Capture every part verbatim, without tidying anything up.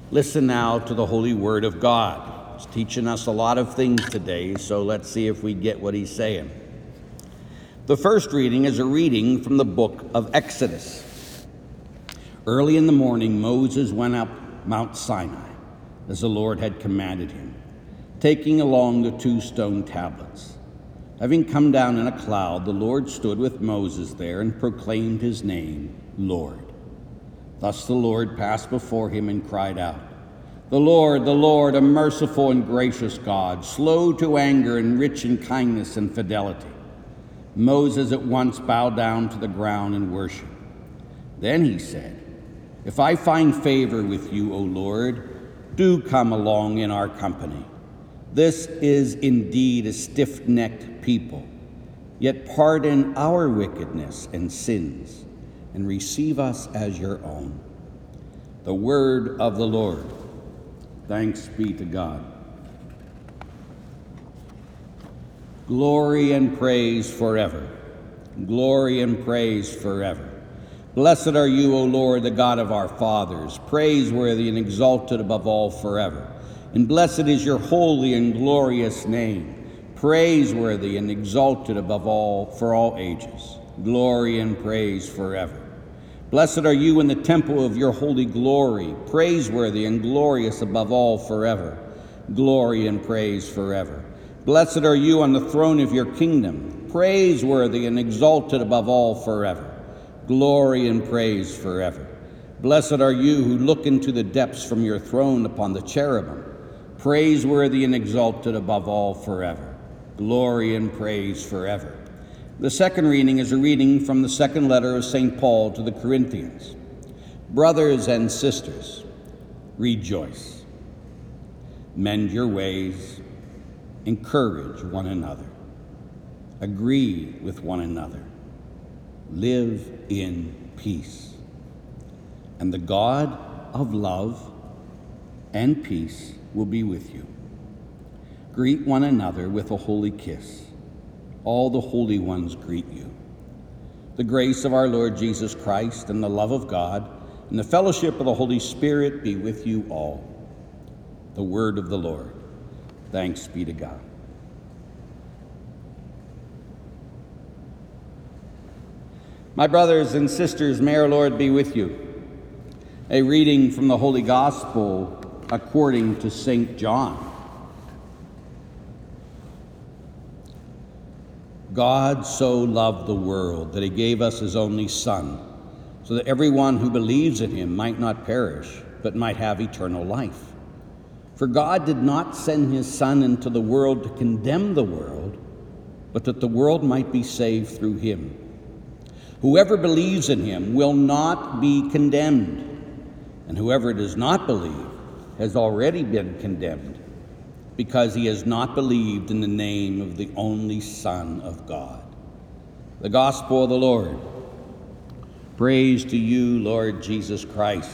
Listen now to the holy word of God. He's teaching us a lot of things today, so let's see if we get what he's saying. The first reading is a reading from the book of Exodus. Early in the morning, Moses went up Mount Sinai, as the Lord had commanded him, taking along the two stone tablets. Having come down in a cloud, the Lord stood with Moses there and proclaimed his name, Lord. Thus the Lord passed before him and cried out, The Lord, the Lord, a merciful and gracious God, slow to anger and rich in kindness and fidelity. Moses at once bowed down to the ground and worshiped. Then he said, If I find favor with you, O Lord, do come along in our company. This is indeed a stiff-necked people, yet pardon our wickedness and sins, and receive us as your own. The word of the Lord. Thanks be to God. Glory and praise forever. Glory and praise forever. Blessed are you, O Lord, the God of our fathers, praiseworthy and exalted above all forever. And blessed is your holy and glorious name, praiseworthy and exalted above all for all ages. Glory and praise forever. Blessed are you in the temple of your holy glory, praiseworthy and glorious above all forever. Glory and praise forever. Blessed are you on the throne of your kingdom, praiseworthy and exalted above all forever. Glory and praise forever. Blessed are you who look into the depths from your throne upon the cherubim, praiseworthy and exalted above all forever. Glory and praise forever. The second reading is a reading from the second letter of Saint Paul to the Corinthians. Brothers and sisters, rejoice. Mend your ways. Encourage one another. Agree with one another. Live in peace. And the God of love and peace will be with you. Greet one another with a holy kiss. All the holy ones greet you. The grace of our Lord Jesus Christ and the love of God and the fellowship of the Holy Spirit be with you all. The word of the Lord. Thanks be to God. My brothers and sisters, may our Lord be with you. A reading from the Holy Gospel according to Saint John. God so loved the world that he gave us his only Son, so that everyone who believes in him might not perish, but might have eternal life. For God did not send his Son into the world to condemn the world, but that the world might be saved through him. Whoever believes in him will not be condemned, and whoever does not believe has already been condemned, because he has not believed in the name of the only Son of God. The Gospel of the Lord. Praise to you, Lord Jesus Christ.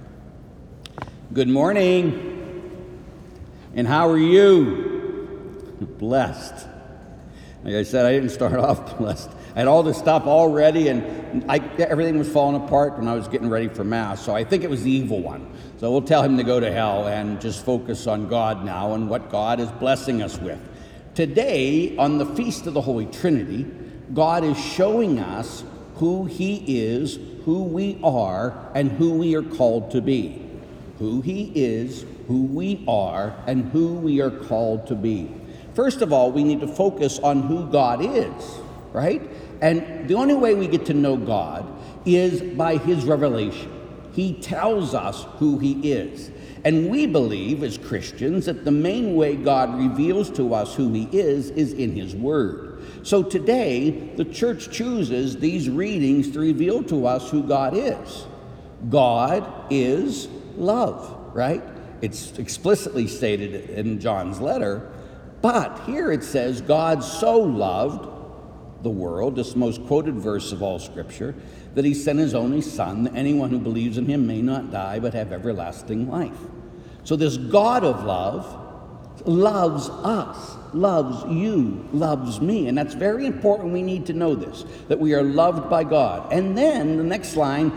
Good morning. And how are you? Blessed. Like I said, I didn't start off blessed. I had all this stuff all ready, and I, everything was falling apart when I was getting ready for Mass. So I think it was the evil one. So we'll tell him to go to hell and just focus on God now and what God is blessing us with. Today, on the Feast of the Holy Trinity, God is showing us who he is, who we are, and who we are called to be. Who he is, who we are, and who we are called to be. First of all, we need to focus on who God is, right? And the only way we get to know God is by his revelation. He tells us who he is. And we believe as Christians that the main way God reveals to us who he is is in his word. So today, the church chooses these readings to reveal to us who God is. God is love, right? It's explicitly stated in John's letter. But here it says, God so loved the world, this most quoted verse of all Scripture, that he sent his only Son, that anyone who believes in him may not die but have everlasting life. So this God of love loves us, loves you, loves me. And that's very important. We need to know this, that we are loved by God. And then the next line,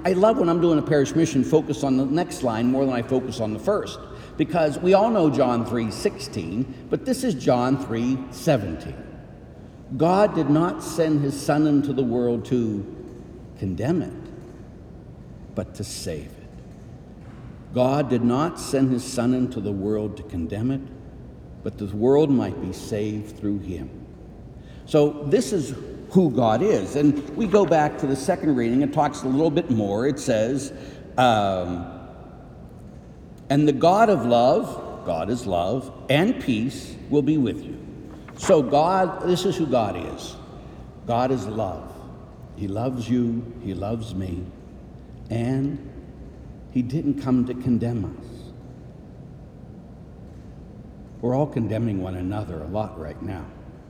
I love when I'm doing a parish mission, focus on the next line more than I focus on the first. Because we all know John three sixteen, but this is John three seventeen. God did not send his Son into the world to condemn it, but to save it. God did not send his Son into the world to condemn it, but the world might be saved through him. So this is who God is. And we go back to the second reading. It talks a little bit more. It says, um, and the God of love, God is love, and peace will be with you. So God, this is who God is. God is love. He loves you. He loves me. And he didn't come to condemn us. We're all condemning one another a lot right now.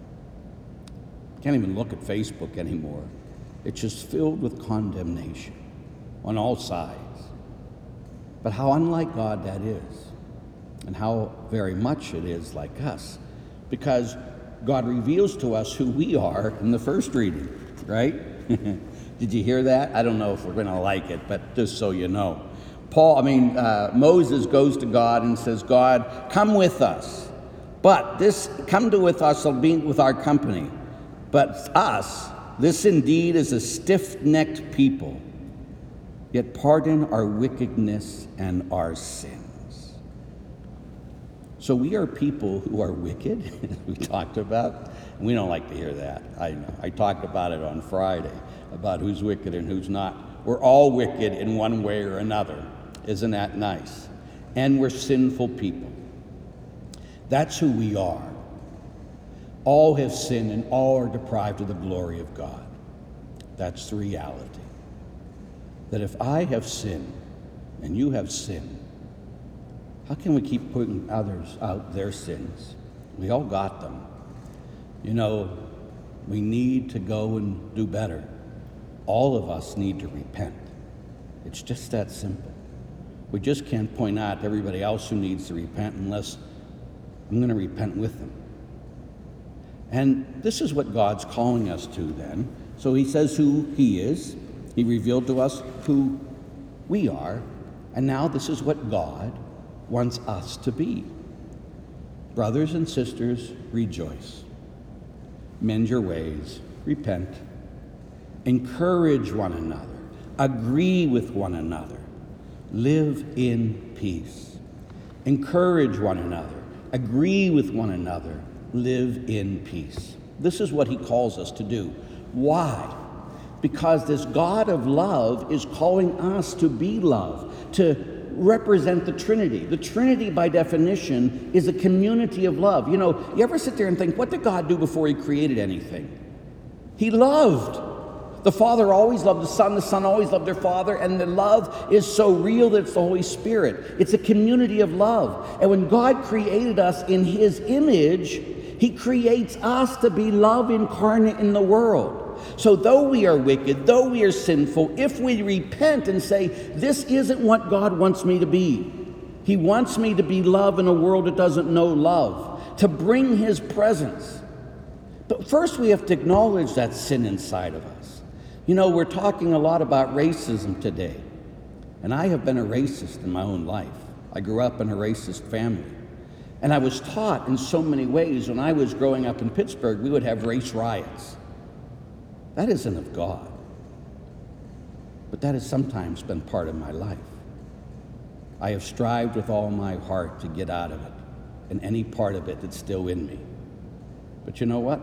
Can't even look at Facebook anymore. It's just filled with condemnation on all sides. But how unlike God that is, and how very much it is like us, because God reveals to us who we are in the first reading, right? Did you hear that? I don't know if we're going to like it, but just so you know. Paul, I mean, uh, Moses goes to God and says, God, come with us. But this, come to with us, will be with our company. But us, this indeed is a stiff-necked people, yet pardon our wickedness and our sins. So we are people who are wicked, we talked about. We don't like to hear that. I know. I talked about it on Friday, about who's wicked and who's not. We're all wicked in one way or another. Isn't that nice? And we're sinful people. That's who we are. All have sinned and all are deprived of the glory of God. That's the reality. That if I have sinned and you have sinned, how can we keep putting others out their sins? We all got them. You know, we need to go and do better. All of us need to repent. It's just that simple. We just can't point out to everybody else who needs to repent unless I'm going to repent with them. And this is what God's calling us to then. So he says who he is. He revealed to us who we are. And now this is what God wants us to be. Brothers and sisters, rejoice. Mend your ways. Repent. Encourage one another. Agree with one another. Live in peace. Encourage one another. Agree with one another. Live in peace. This is what he calls us to do. Why? Because this God of love is calling us to be love, to represent the Trinity. The Trinity, by definition, is a community of love. You know, you ever sit there and think, what did God do before he created anything? He loved. The Father always loved the Son, the Son always loved their Father, and the love is so real that it's the Holy Spirit. It's a community of love. And when God created us in his image, he creates us to be love incarnate in the world. So though we are wicked, though we are sinful, if we repent and say, this isn't what God wants me to be. He wants me to be love in a world that doesn't know love, to bring his presence. But first we have to acknowledge that sin inside of us. You know, we're talking a lot about racism today. And I have been a racist in my own life. I grew up in a racist family. And I was taught in so many ways. When I was growing up in Pittsburgh, we would have race riots. That isn't of God. But that has sometimes been part of my life. I have strived with all my heart to get out of it, and any part of it that's still in me. But you know what?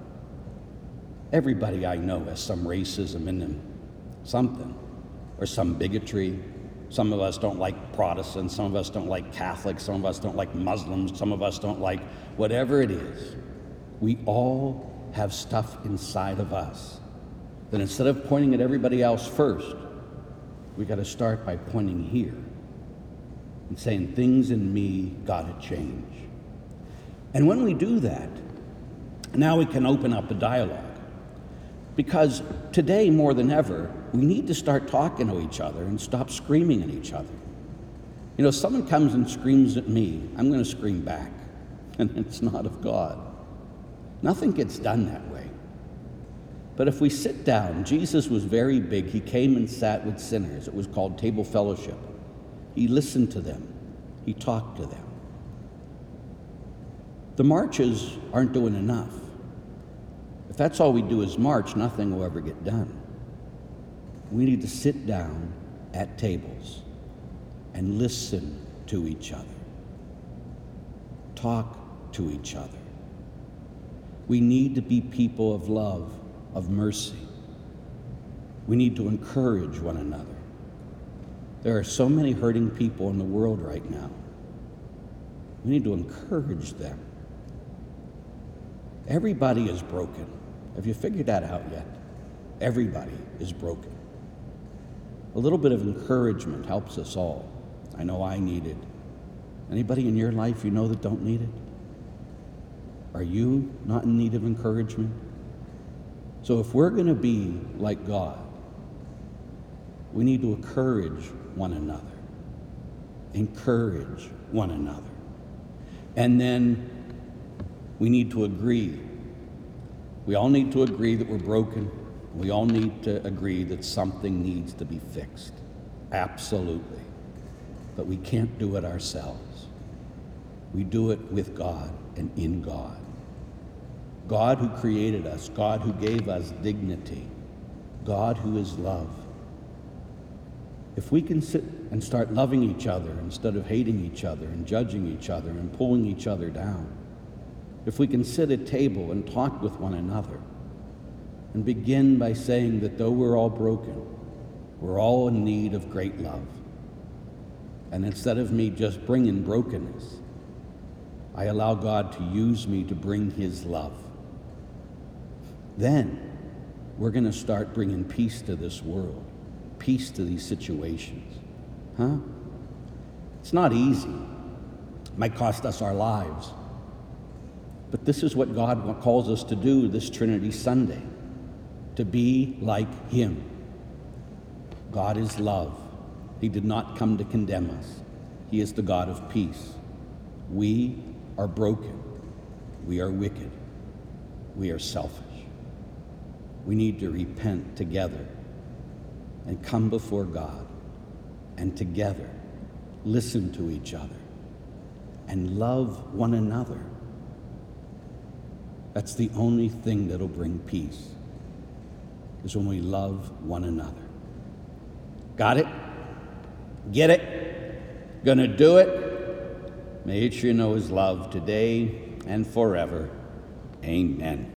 Everybody I know has some racism in them, something, or some bigotry. Some of us don't like Protestants, some of us don't like Catholics, some of us don't like Muslims, some of us don't like whatever it is. We all have stuff inside of us that instead of pointing at everybody else first, we got to start by pointing here and saying things in me got to change. And when we do that, now we can open up a dialogue. Because today, more than ever, we need to start talking to each other and stop screaming at each other. You know, if someone comes and screams at me, I'm going to scream back. And it's not of God. Nothing gets done that way. But if we sit down, Jesus was very big. He came and sat with sinners. It was called table fellowship. He listened to them. He talked to them. The marches aren't doing enough. If that's all we do is march, nothing will ever get done. We need to sit down at tables and listen to each other. Talk to each other. We need to be people of love, of mercy. We need to encourage one another. There are so many hurting people in the world right now. We need to encourage them. Everybody is broken. Have you figured that out yet? Everybody is broken. A little bit of encouragement helps us all. I know I need it. Anybody in your life you know that don't need it? Are you not in need of encouragement? So if we're going to be like God, we need to encourage one another. Encourage one another. And then we need to agree. We all need to agree that we're broken. We all need to agree that something needs to be fixed. Absolutely. But we can't do it ourselves. We do it with God and in God. God who created us, God who gave us dignity, God who is love. If we can sit and start loving each other instead of hating each other and judging each other and pulling each other down, if we can sit at table and talk with one another and begin by saying that though we're all broken, we're all in need of great love. And instead of me just bringing brokenness, I allow God to use me to bring his love. Then we're going to start bringing peace to this world, peace to these situations. Huh? It's not easy. It might cost us our lives. But this is what God calls us to do this Trinity Sunday, to be like him. God is love. He did not come to condemn us. He is the God of peace. We are broken. We are wicked. We are selfish. We need to repent together and come before God and together listen to each other and love one another. That's the only thing that'll bring peace, is when we love one another. Got it? Get it? Gonna do it? May each of you know his love today and forever. Amen.